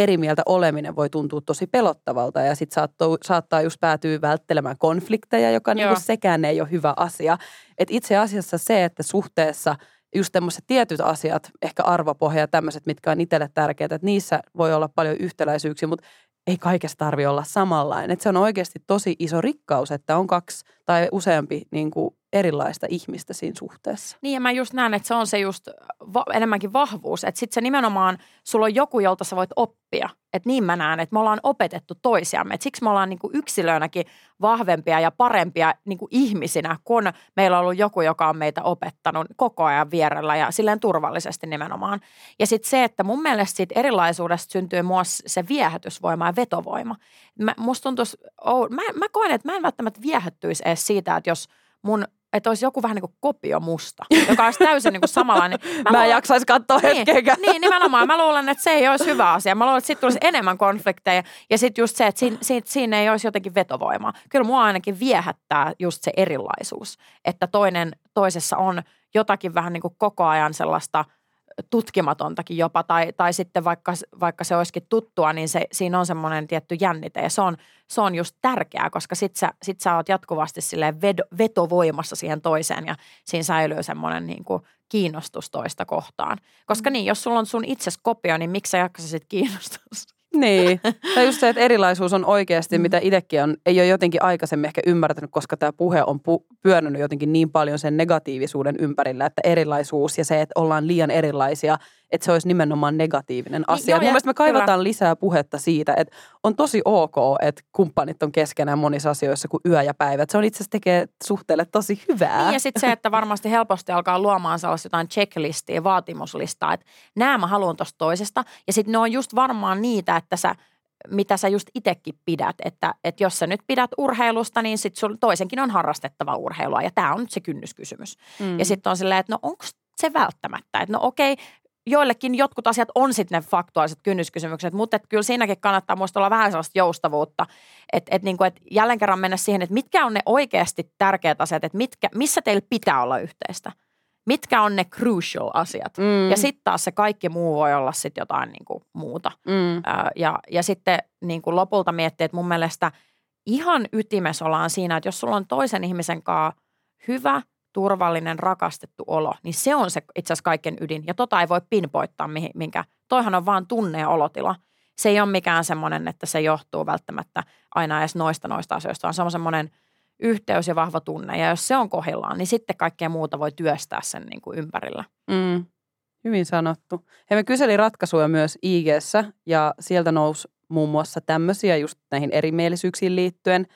S1: eri mieltä oleminen voi tuntua tosi pelottavalta ja sitten saattaa, saattaa just päätyä välttelemään konflikteja, joka niinku sekään ei ole hyvä asia. Et itse asiassa se, että suhteessa just tämmöiset tietyt asiat, ehkä arvopohja ja tämmöiset, mitkä on itselle tärkeitä, että niissä voi olla paljon yhtäläisyyksiä, mutta ei kaikessa tarvitse olla samanlainen. Et se on oikeasti tosi iso rikkaus, että on kaksi tai useampi niin kuin erilaista ihmistä siinä suhteessa.
S2: Niin ja mä just näen, että se on se just va- enemmänkin vahvuus. Että sit se nimenomaan, sulla on joku, jolta sä voit oppia. Että niin mä näen, että me ollaan opetettu toisiamme. Että siksi me ollaan niinku yksilöinäkin vahvempia ja parempia niinku ihmisinä, kun meillä on ollut joku, joka on meitä opettanut koko ajan vierellä ja silleen turvallisesti nimenomaan. Ja sitten se, että mun mielestä siitä erilaisuudesta syntyy myös se viehätysvoima ja vetovoima. Mä, musta tuntuisi, oh, mä, mä koen, että mä en välttämättä viehättyisi edes siitä, että jos mun että olisi joku vähän niin kuin kopio musta, joka olisi täysin niin kuin samanlainen.
S1: Mä, mä en jaksaisi katsoa
S2: niin,
S1: hetkeäkään.
S2: Niin, nimenomaan. Mä luulen, että se ei olisi hyvä asia. Mä luulen, että sitten tulisi enemmän konflikteja ja sitten just se, että siinä, siinä, siinä ei olisi jotenkin vetovoimaa. Kyllä mua ainakin viehättää just se erilaisuus, että toinen toisessa on jotakin vähän niin kuin koko ajan sellaista tutkimatontakin jopa, tai, tai sitten vaikka, vaikka se olisikin tuttua, niin se, siinä on semmoinen tietty jännite, ja se on, se on just tärkeää, koska sit sä, sit sä oot jatkuvasti silleen vedo, vetovoimassa siihen toiseen, ja siinä säilyy semmoinen niin kuin kiinnostus toista kohtaan. Koska niin, jos sulla on sun itses kopio, niin miksi sä jaksasit kiinnostus?
S1: Niin. Tai just se, että erilaisuus on oikeasti, mitä itsekin on, ei ole jotenkin aikaisemmin ehkä ymmärtänyt, koska tämä puhe on pu- pyörinyt jotenkin niin paljon sen negatiivisuuden ympärillä, että erilaisuus ja se, että ollaan liian erilaisia, että se olisi nimenomaan negatiivinen asia. Joo, mun mielestä me kaivataan kyllä lisää puhetta siitä, että on tosi ok, että kumppanit on keskenään monissa asioissa kuin yö ja päivä. Että se on itse asiassa tekee suhteelle tosi hyvää.
S2: Niin ja sitten se, että varmasti helposti alkaa luomaan sellaista jotain checklistia, vaatimuslistaa, että nämä mä haluan tuosta toisesta. Ja sitten ne on just varmaan niitä, että sä, mitä sä just itsekin pidät. Että, että jos sä nyt pidät urheilusta, niin sitten sun toisenkin on harrastettava urheilua. Ja tämä on nyt se kynnyskysymys. Mm. Ja sitten on silleen, että no onko se välttämättä? Että no okei, joillekin jotkut asiat on sitten ne faktuaaliset kynnyskysymykset, mutta kyllä siinäkin kannattaa muista olla vähän sellaista joustavuutta, että et niinku, et jälleen kerran mennä siihen, että mitkä on ne oikeasti tärkeät asiat, että mitkä, missä teillä pitää olla yhteistä, mitkä on ne crucial asiat. Mm. Ja sitten taas se kaikki muu voi olla sitten jotain niinku muuta. Mm. Ää, ja, ja sitten niinku lopulta miettiä, että mun mielestä ihan ytimessä ollaan siinä, että jos sulla on toisen ihmisen kanssa hyvä, turvallinen, rakastettu olo, niin se on se itse asiassa kaiken ydin. Ja tota ei voi pinpoittaa, minkä. Toihan on vaan tunne ja olotila. Se ei ole mikään semmoinen, että se johtuu välttämättä aina edes noista noista asioista, vaan se on semmoinen yhteys ja vahva tunne. Ja jos se on kohdillaan, niin sitten kaikkea muuta voi työstää sen niin kuin ympärillä.
S1: Mm, hyvin sanottu. He me kyseli ratkaisuja myös I G:ssä ja sieltä nousi muun muassa tämmöisiä just näihin erimielisyyksiin liittyen.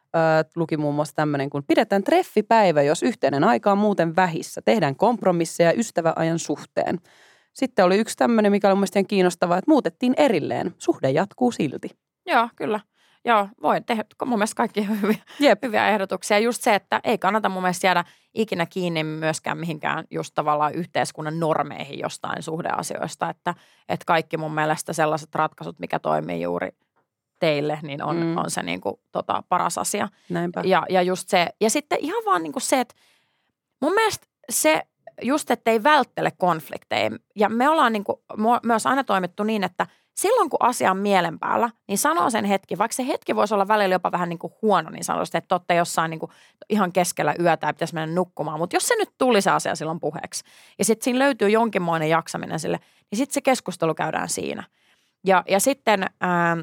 S1: Luki muun muassa tämmöinen, kun pidetään treffipäivä, jos yhteinen aika on muuten vähissä. Tehdään kompromisseja ystäväajan suhteen. Sitten oli yksi tämmöinen, mikä oli mun mielestä kiinnostavaa, että muutettiin erilleen. Suhde jatkuu silti.
S2: Joo, kyllä. Joo, voin tehdä mun mielestä kaikki hyviä, hyviä ehdotuksia. Just se, että ei kannata mun mielestä jäädä ikinä kiinni myöskään mihinkään just tavallaan yhteiskunnan normeihin jostain suhdeasioista. Että, että kaikki mun mielestä sellaiset ratkaisut, mikä toimii juuri teille, niin on, mm. on se niin kuin, tota, paras asia.
S1: Näinpä.
S2: Ja, ja just se, ja sitten ihan vaan niin kuin se, että mun mielestä se just, että ei välttele konflikteja. Ja me ollaan niin kuin, myös aina toimittu niin, että silloin kun asia on mielen päällä, niin sanoo sen hetki, vaikka se hetki voisi olla välillä jopa vähän niin kuin huono, niin sanoo sitä, että olette jossain niin kuin ihan keskellä yötä ja pitäisi mennä nukkumaan. Mutta jos se nyt tuli se asia silloin puheeksi ja sitten siinä löytyy jonkinmoinen jaksaminen sille, niin sitten se keskustelu käydään siinä. Ja, ja sitten... Ää,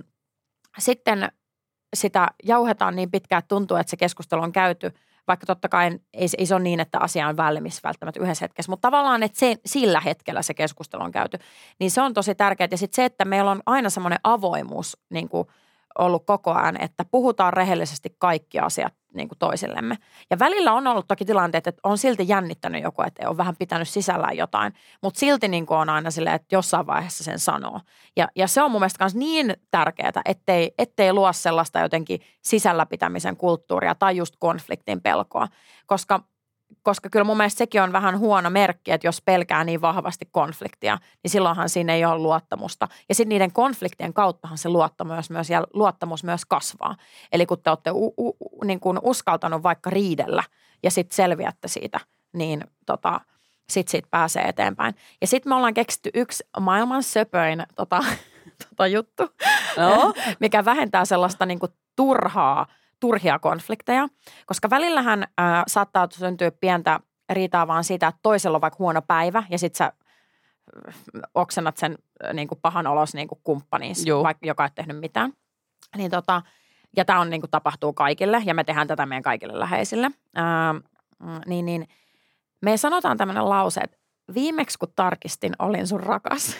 S2: Sitten sitä jauhetaan niin pitkään, että tuntuu, että se keskustelu on käyty, vaikka totta kai ei, ei se ole niin, että asia on valmis välttämättä yhdessä hetkessä, mutta tavallaan, että se, sillä hetkellä se keskustelu on käyty, niin se on tosi tärkeää. Ja sitten se, että meillä on aina semmoinen avoimuus niin kuin ollut koko ajan, että puhutaan rehellisesti kaikki asiat niin kuin toisillemme. Ja välillä on ollut toki tilanteet, että on silti jännittänyt joku, että on vähän pitänyt sisällään jotain, mutta silti niin kuin on aina silleen, että jossain vaiheessa sen sanoo. Ja, ja se on mun mielestä myös niin tärkeää, ettei, ettei luo sellaista jotenkin sisällä pitämisen kulttuuria tai just konfliktin pelkoa, koska Koska kyllä mun mielestä sekin on vähän huono merkki, että jos pelkää niin vahvasti konfliktia, niin silloinhan siinä ei ole luottamusta. Ja sitten niiden konfliktien kauttahan se luottamus myös, ja luottamus myös kasvaa. Eli kun te olette u, u, niin kuin uskaltanut vaikka riidellä ja sitten selviätte siitä, niin tota, sitten siitä pääsee eteenpäin. Ja sitten me ollaan keksitty yksi maailman söpöin tota, tota juttu,
S1: no.
S2: mikä vähentää sellaista niin kuin turhaa, turhia konflikteja. Koska välillähän ää, saattaa syntyä pientä riitaa vaan siitä, että toisella on vaikka huono päivä ja sit sä oksennat sen niin kuin pahan olos niin kuin kumppaniin, vaikka joka ei tehnyt mitään. Niin tota, ja tämä on niin kuin tapahtuu kaikille ja me tehdään tätä meidän kaikille läheisille. Ää, niin, niin me sanotaan tämmöinen lause, että viimeksi kun tarkistin, olin sun rakas.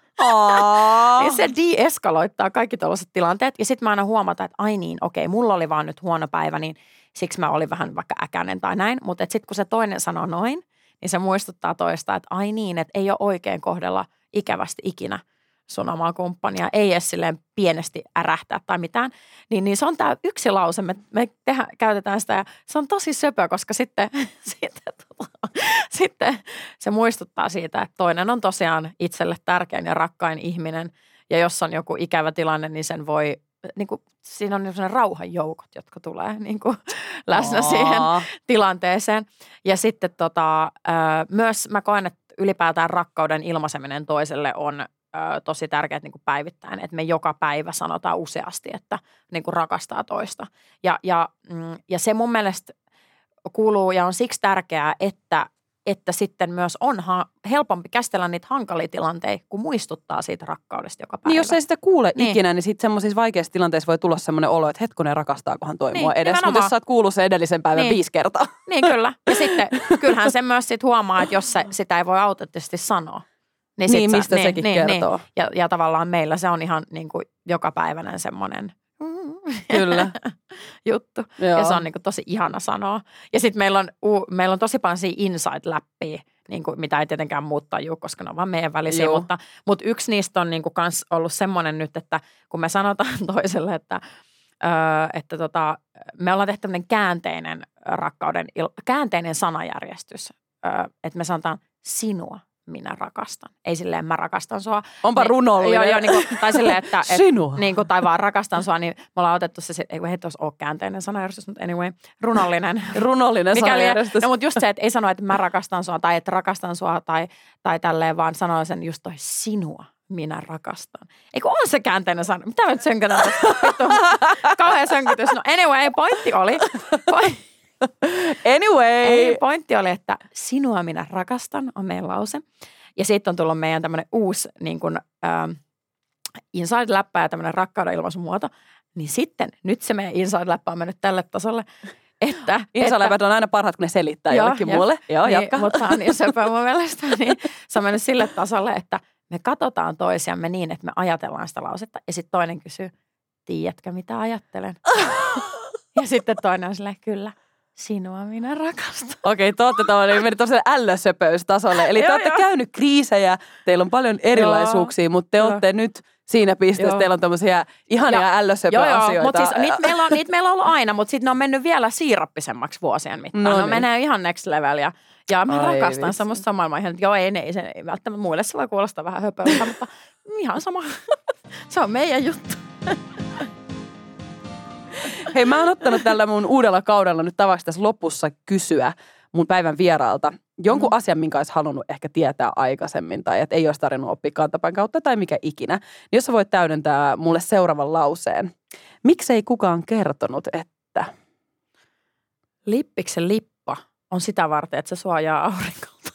S2: niin se de-eskaloittaa kaikki tällaiset tilanteet. Ja sitten mä aina huomata, että ai niin, okei, mulla oli vaan nyt huono päivä, niin siksi mä olin vähän vaikka äkäinen tai näin. Mutta sitten kun se toinen sanoo noin, niin se muistuttaa toista, että ai niin, että ei ole oikein kohdella ikävästi ikinä sun omaa kumppania. Ei edes silleen pienesti ärähtää tai mitään. Niin, niin se on tämä yksi lause, me, me tehdään, käytetään sitä ja se on tosi söpö, koska sitten, sitten, tota, sitten se muistuttaa siitä, että toinen on tosiaan itselle tärkein ja rakkain ihminen. Ja jos on joku ikävä tilanne, niin sen voi, niin kuin, siinä on sellainen rauhanjoukot, jotka tulee niin kuin, läsnä Aa. siihen tilanteeseen. Ja sitten tota, myös mä koen, että ylipäätään rakkauden ilmaiseminen toiselle on tosi tärkeää niin kuin päivittäin, että me joka päivä sanotaan useasti, että niin kuin rakastaa toista. Ja, ja, ja se mun mielestä kuuluu ja on siksi tärkeää, että, että sitten myös on ha- helpompi käsitellä niitä hankalia tilanteita, kun muistuttaa siitä rakkaudesta joka päivä.
S1: Niin jos ei sitä kuule niin. ikinä, niin sitten semmoisissa vaikeissa tilanteissa voi tulla semmoinen olo, että hetkonen, rakastaakohan toi niin, mua edes. Mutta jos sä oot kuullut sen edellisen päivän niin. viisi kertaa.
S2: Niin kyllä. Ja sitten kyllähän sen myös sit huomaa, että jos se, sitä ei voi autenttisesti sanoa.
S1: Niin, niin
S2: sä,
S1: mistä
S2: niin,
S1: sekin
S2: niin,
S1: kertoo.
S2: Niin. Ja, ja tavallaan meillä se on ihan niin kuin jokapäiväinen semmoinen
S1: Kyllä.
S2: juttu. Joo. Ja se on niin kuin tosi ihana sanoa. Ja sitten meillä on, meillä on tosi paljon inside-läppiä, niin kuin, mitä ei tietenkään muut tajua, koska ne on vaan meidän välisiä. Mutta, mutta yksi niistä on niin kuin kans ollut semmoinen nyt, että kun me sanotaan toiselle, että, öö, että tota, me ollaan tehty tämmöinen käänteinen rakkauden, käänteinen sanajärjestys. Öö, että me sanotaan sinua. Minä rakastan. Ei silleen mä rakastan sua.
S1: Onpa
S2: niin,
S1: runollinen.
S2: Joo, joo, niin kuin, tai silleen, että et,
S1: sinua.
S2: Niin kuin, tai vaan rakastan sua, niin me ollaan otettu se, ei kun hei tuossa ole käänteinen sanajärjestys, mutta anyway, runollinen.
S1: runollinen sanajärjestys.
S2: No, mutta just se, että ei sano, että mä rakastan sua, tai että rakastan sua, tai, tai tälleen, vaan sanoo sen just toi sinua. Minä rakastan. Eikö on se käänteinen sana? Mitä mä nyt sönkötän tästä? Kauhea sönkytys. No anyway, pointti oli. Pointti.
S1: Anyway.
S2: Ei, pointti oli, että sinua minä rakastan on meidän lause. Ja sitten on tullut meidän tämmöinen uusi niin kuin, ähm, inside-läppä ja tämmöinen rakkauden ilmaisumuoto. Niin sitten, nyt se meidän inside-läppä on mennyt tälle tasolle, että...
S1: Inside-läppät on aina parhaat, kun ne selittää joo, jollekin
S2: jo,
S1: muulle. Joo,
S2: niin,
S1: jatka.
S2: Mutta on niin söpöä mun mielestä. Niin se on mennyt sille tasolle, että me katsotaan toisiamme niin, että me ajatellaan sitä lausetta. Ja sitten toinen kysyy, tiedätkö mitä ajattelen? Ja sitten toinen on silleen, kyllä. Sinua minä rakastan.
S1: Okei, te olette tavallaan mennyt tosiaan ällösöpöystasolle. Eli te olette käynyt kriisejä, teillä on paljon erilaisuuksia, mutta te olette nyt siinä pisteessä, teillä on tämmöisiä ihania ällösöpöasioita. Joo,
S2: mutta siis niitä meillä, on, niitä meillä on ollut aina, mutta sitten ne on mennyt vielä siirappisemmaksi vuosien mittaan. No, ne niin. menee ihan next level ja, ja mä Ai, rakastan vitsi. Semmoista samaa. Joo, ei, ei, se ei välttämättä muille se voi kuulostaa vähän höpöltä, mutta ihan sama. Se on meidän juttu.
S1: Hei, mä oon ottanut tällä mun uudella kaudella nyt tavaksi tässä lopussa kysyä mun päivän vieraalta jonkun mm. asian, minkä olisi halunnut ehkä tietää aikaisemmin tai että ei olisi tarvinnut oppia kantapään kautta tai mikä ikinä. Niin jos sä voit täydentää mulle seuraavan lauseen. Miksei kukaan kertonut, että...
S2: Lippiksen lippa on sitä varten, että se suojaa aurinkolta.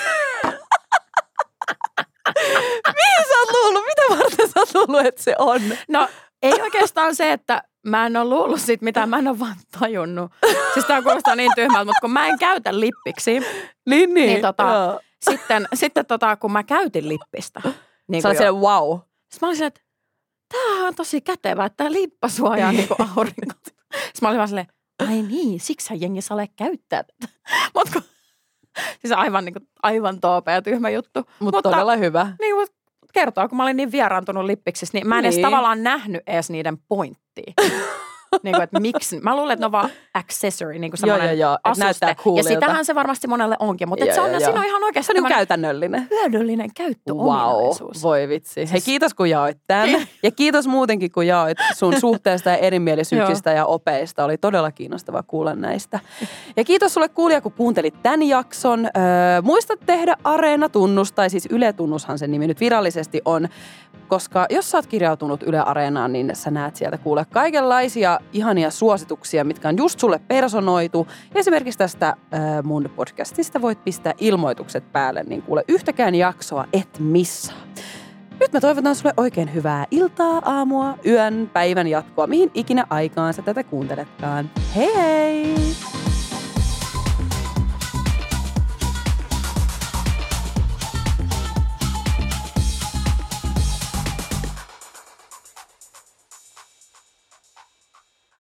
S1: Mihin sä oot luullut? Mitä varten sä oot luullut, että se on?
S2: No ei oikeastaan se, että... Mä en ole luullut siitä mitään, mä en ole vaan tajunnut. Siis tää kuulostaa niin tyhmältä, mutta kun mä en käytä lippiksi.
S1: Niin, niin.
S2: niin tota, sitten sitten tota, kun mä käytin lippistä. Niin
S1: sä olet siellä wow.
S2: Sitten mä olin silleen, että tää on tosi kätevä, että tää lippa suojaa niin kuin aurinkolta. Sitten mä olin vaan silleen, ai niin, siksi jengi saa käyttää tätä. Mutta kun, siis aivan, niin kuin, aivan toopea ja tyhmä juttu.
S1: Mut mutta todella hyvä.
S2: Niin, mutta kertoo, kun mä olin niin vieraantunut lippiksissä, niin mä en niin. edes tavallaan nähnyt edes niiden pointtia. niin kuin, että miksi. Mä luulen, että ne on vaan accessory, niin kuin semmoinen
S1: joo, joo,
S2: asuste.
S1: Näyttää coolilta.
S2: Ja sitähän se varmasti monelle onkin, mutta joo, se on, joo, siinä on ihan oikeasti
S1: se on käytännöllinen.
S2: Hyödyllinen käyttöominaisuus.
S1: Wow, voi vitsi. Siis... Hei, kiitos kun jaoit tämän. Ja kiitos muutenkin, kun jaoit sun suhteesta ja erimielisyyksistä ja opeista. Oli todella kiinnostavaa kuulla näistä. Ja kiitos sulle kuulija, kun kuuntelit tämän jakson. Öö, muista tehdä Areena-tunnus, tai siis Yle-tunnushan sen nimi nyt virallisesti on. koska jos sä oot kirjautunut Yle Areenaan, niin sä näet sieltä kuule kaikenlaisia ihania suosituksia, mitkä on just sulle personoitu. Esimerkiksi tästä äh, mun podcastista voit pistää ilmoitukset päälle, niin kuule yhtäkään jaksoa et missaa. Nyt mä toivotan sulle oikein hyvää iltaa, aamua, yön, päivän jatkoa, mihin ikinä aikaan sä tätä kuunteletkaan. Hei hei!